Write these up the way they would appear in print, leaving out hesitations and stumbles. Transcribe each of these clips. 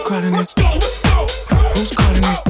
calling it? Who's calling it?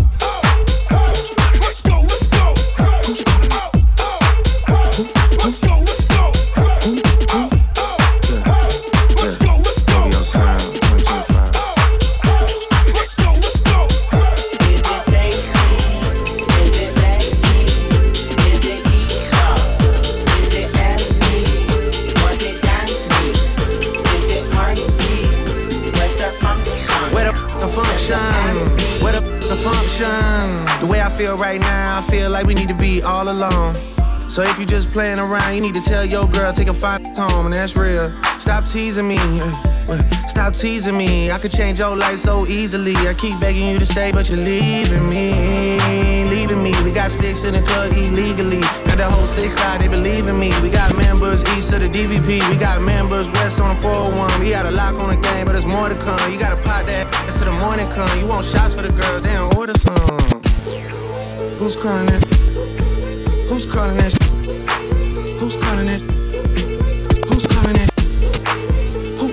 The way I feel right now, I feel like we need to be all alone. So if you just playing around, you need to tell your girl, take a fine home, and that's real. Stop teasing me, stop teasing me. I could change your life so easily. I keep begging you to stay, but you're leaving me, leaving me. We got sticks in the club illegally. Got the whole 6 side, they believe in me. We got members east of the DVP. We got members west on the 401. We got a lock on the game, but there's more to come. You gotta pop that ass till the morning come. You want shots for the girls, they don't order some. Who's calling it? Who's calling it? Who's calling it? Who's calling it? Who?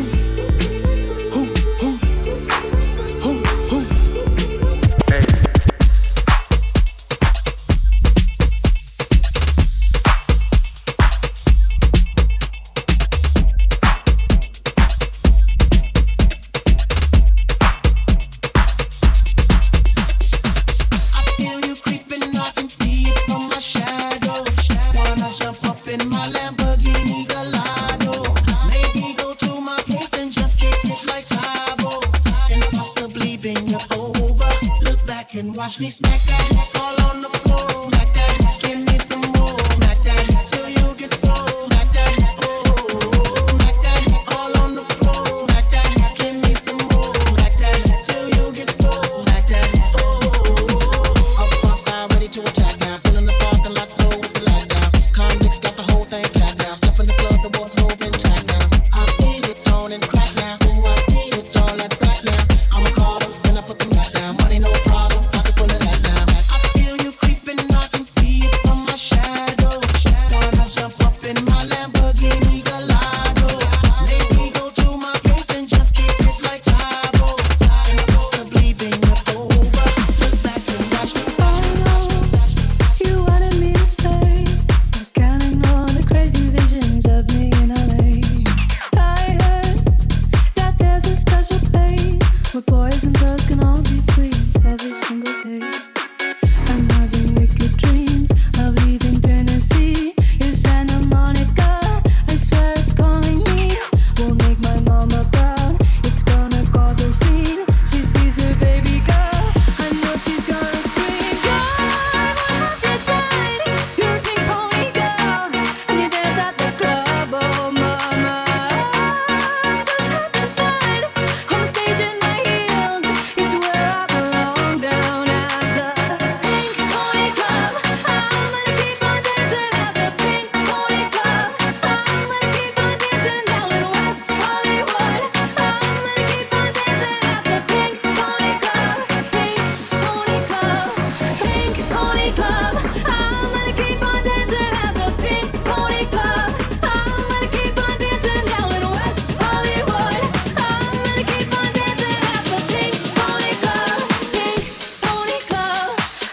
Hey. I feel you creeping, I can see it from my shadow. Wanna jump up in my Lamborghini Gallardo. Maybe go to my place and just kick it like Tybo. And possibly bend you over. Look back and watch me smack that all on the floor. Smack that, give me some more. Smack that till you get sore. Smack that, oh. Smack that all on the floor. Smack that, give me some more. Smack that till you get sore. Smack that, oh. Up front style, ready to attack now. Pulling the parking lot slow with the lag down. Convicts got the whole thing packed down. Step in the club, the wardrobe intact now. I feel it on and crack now. Ooh, I see it's all that back now. I'm a caller, when I put the mat down. Money no problem, pocket full of that now. I feel you creeping, I can see it from my shadow. Wanna jump up in my Lamborghini Gallardo. Maybe go to my place and just kick it like Tybo. And possibly bend you over. Look back and watch me. You wanted me to stay, counting all the crazy visions of me in LA. I heard that there's a special place where boys and girls can all be pleased every single day. I'm having wicked dreams of leaving Tennessee. You Santa Monica, I swear it's calling me. Won't make my mama proud, it's gonna cause a scene. She sees her baby girl, I know she's gonna scream. You're a pink pony girl, and you dance at the club, oh mama. Just having fun on the stage in my heels. It's where I belong, down at the Pink Pony Club. I'm gonna keep on dancing at the Pink Pony Club. I'm gonna keep on dancing down in West Hollywood. I'm gonna keep on dancing at the Pink Pony Club. Pink Pony Club. Pink Pony Club. I'm gonna keep on dancing at the Pink Pony Club. I'm gonna keep on dancing down in West Hollywood. I'm gonna keep on dancing at the Pink Pony Club. Pink Pony Club.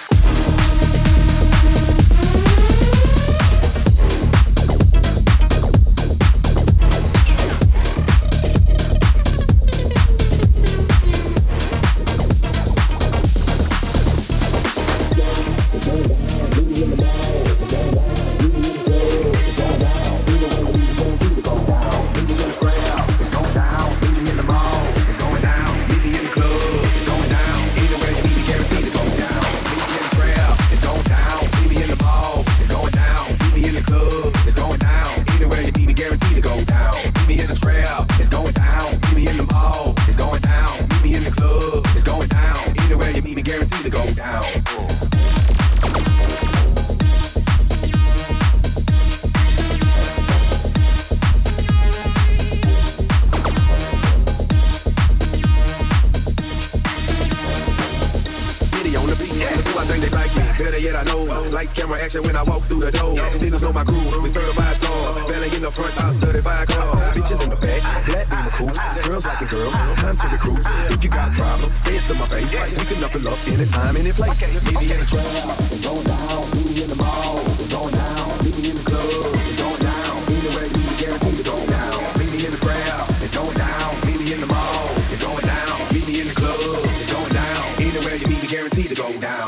Better yet, I know. Lights, camera, action when I walk through the door. Niggas know my crew, we certified stars. Belly in the front, out 35 cars. Bitches in the back, black in the coupe. Girls like the girls, time to recruit. If you got problems. it to my face. We can knuckle up anytime, any place. Meet me in the trap, going down. Meet me in the mall, going down. Meet me in the club, going down. Anywhere you need to guarantee to go down. Meet me in the crowd, going down. Meet me in the mall, going down. Meet me in the club, going down. Anywhere you need to guarantee to go down.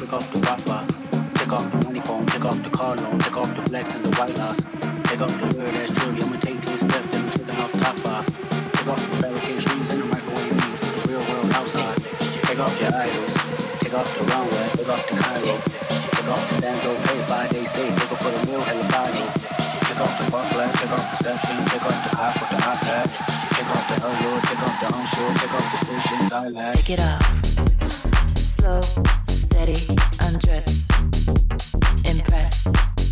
take off the Wi-Fi. Take off the money phone, take off the car loan, take off the flex and the white loss. Take off the weird ass jewelry, I'ma take 10 steps, then I'm taking off top off. Take off the fabricated streets and the microwave beats, it's the real world outside. Take off your idols, take off the runway, take off the Cairo. Take off the Sandro, pay 5 days stay, take off for the meal, hella body. Take off the fuck flag, take off the section, take off the hot with the hot patch. Take off the allure, take off the onshore, take off the stations, I lack. Take it off. Slow, steady, undress. Impress.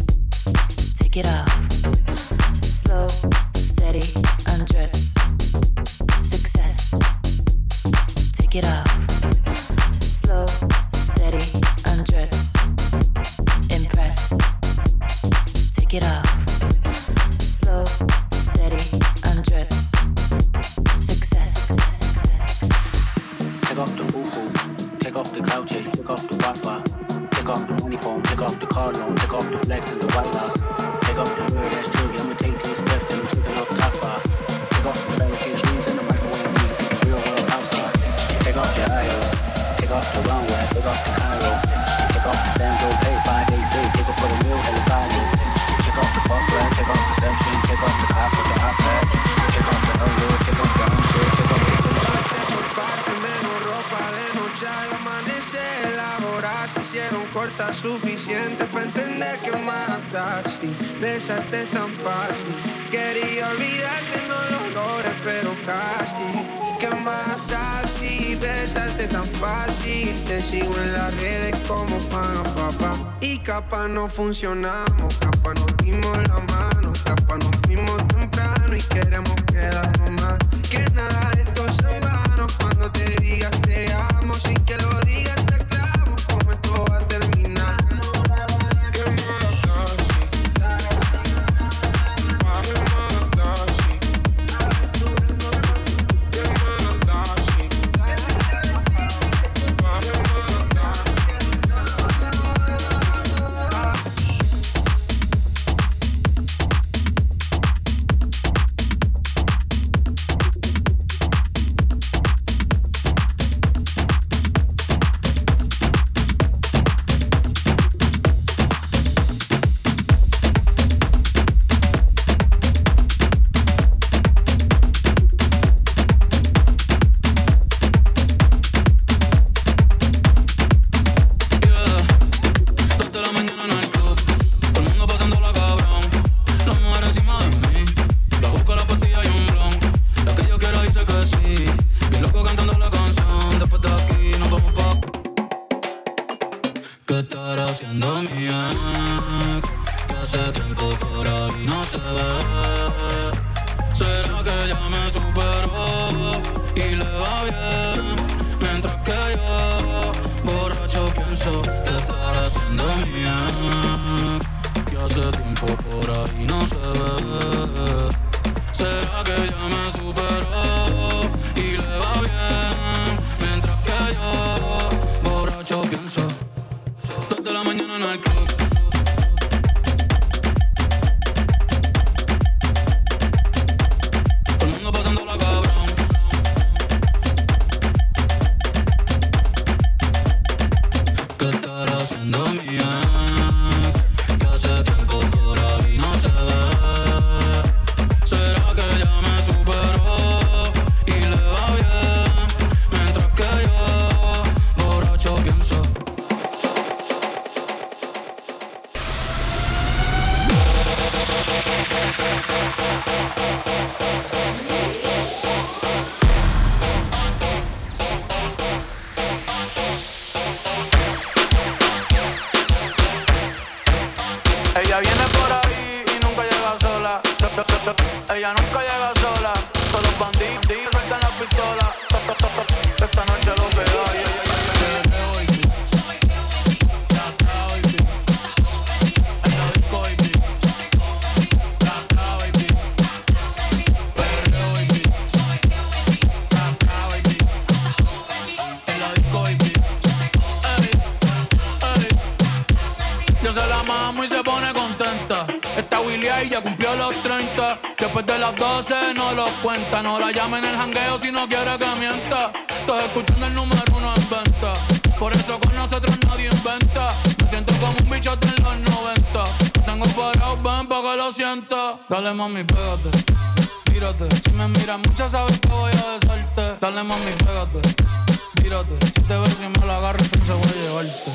Take it off. Slow, steady, undress. Success. Take it off. Slow, steady, undress. Impress. Take it off. Slow, steady, undress. Success. Take off the foo-foo, take off the cloud chase, take off the Wi-Fi. Take off the money phone, take off the car loan, take off the flex and the white loss. Take off the weird ass jewelry, I'ma take 10 steps, then I'm taking off top off. Take off the fabricated streets and the microwave beats, it's the real world outside. Take off your idols, take off the runway, take off the Cairo. Take off the Sandro, pay 5 days stay, take off for the meal, hella body. Take off the fuck flag, take off the section, take off the hot with the hot patch. Take off the allure, take off the onshore, take off the Menos ropa de noche al amanecer. Las horas se hicieron cortas, suficiente para entender que matas y besarte tan fácil. Quería olvidarte, no lo logré, pero casi. Que matas y besarte tan fácil. Te sigo en las redes como fan, papá. Y capaz no funcionamos, capaz nos dimos la mano, capaz nos fuimos temprano y queremos quedarnos más. Que nada de esto es en vano. Cuando te digas te amo, sin que lo digas te clavo, como esto va a terminar. Que matas, mami, matas, que matas, ¿Qué estará haciendo mi ex? Que hace tiempo por ahí no se ve. ¿Será que ya me superó y le va bien? Mientras que yo, borracho, pienso ¿qué estará haciendo mi ex? Que hace tiempo por ahí no se ve. ¿Será que ya me superó y le va bien? Mientras que yo, borracho, pienso de la mañana en el club. Todo el mundo pasándola cabrón. ¿Qué estará haciendo mi ex? Que hace tiempo por ahí no se ve. ¿Será que ya me superó y le va bien? Mientras que yo, borracho, pienso ella viene por ahí y nunca llega sola. Ella nunca llega sola. Todos los bandidos sueltan la pistola. Esta noche lo que hay. yo se la mamo y se pone contenta. Esta Willy ahí ya cumplió los 30. Después de las 12 no los cuenta. No la llamen en el jangueo si no quiere que mienta. Estás escuchando el número 1 en venta. Por eso con nosotros nadie inventa. Me siento como un bichote en los 90. Tengo parado, ven pa' que lo sienta. Dale mami, pégate, tírate. Si me miras mucho sabes que voy a besarte. Dale mami, pégate, tírate. Si te ves y me la agarro, entonces voy a llevarte.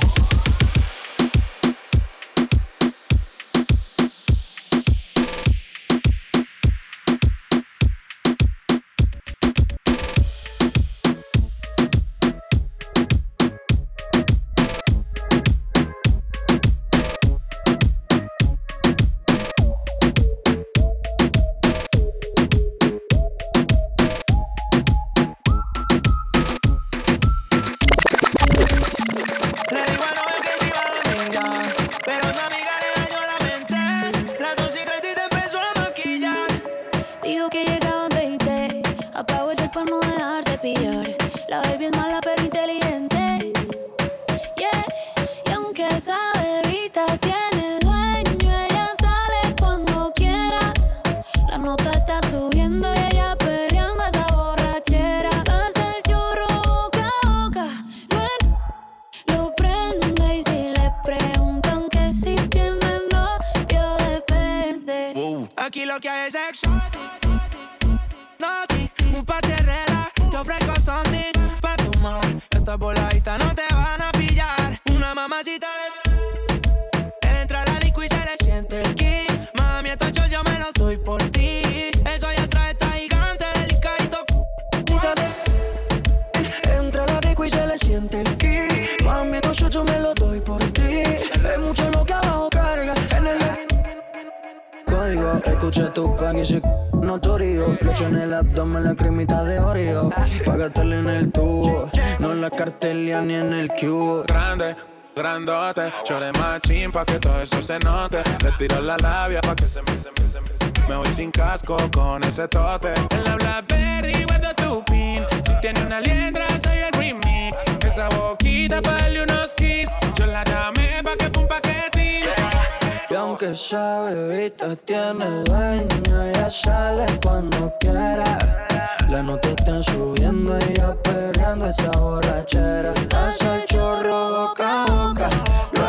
Dijo que llegaba 20, apagó el cel para no dejarse pillar. La baby es mala pero inteligente, yeah. Y aunque esa bebita tiene dueño, ella sale cuando quiera. La nota está subiendo y ella perreando esa borrachera. Hace el churro boca a boca, lo prende. Y si le preguntan que si tiene novio, depende. Aquí lo que hay es sexo. Un par de reglas, te ofrezco something pa' tomar. Estas voladitas no te van a pillar. Una mamacita entra a la disco y se le siente el ki. Mami, estos shows yo me los doy por ti. Eso ya trae esta gigante delicadito. Entra a la disco y se le siente el ki. Mami, estos shows yo me los doy por ti. Es mucho lo que abajo carga en el código. Escuché tu pack y soy notorio. Leche en el abdomen, la cremita de Oreo. Pa' gastarle en el tubo, no en la cartelia ni en el cubo. Grande, grandote, chore machín pa' que todo eso se note. Le tiro la labia pa' que se me voy sin casco con ese tote. En la Blackberry guardo tu pin. Si tiene una liendra soy el remix. Esa boquita pa' darle unos kiss. Yo la llamé pa' que pum paquetín. Y aunque esa bebita tiene dueño, ella sale cuando quiera. La nota está subiendo, ella perreando esta borrachera. Hace el chorro boca a boca,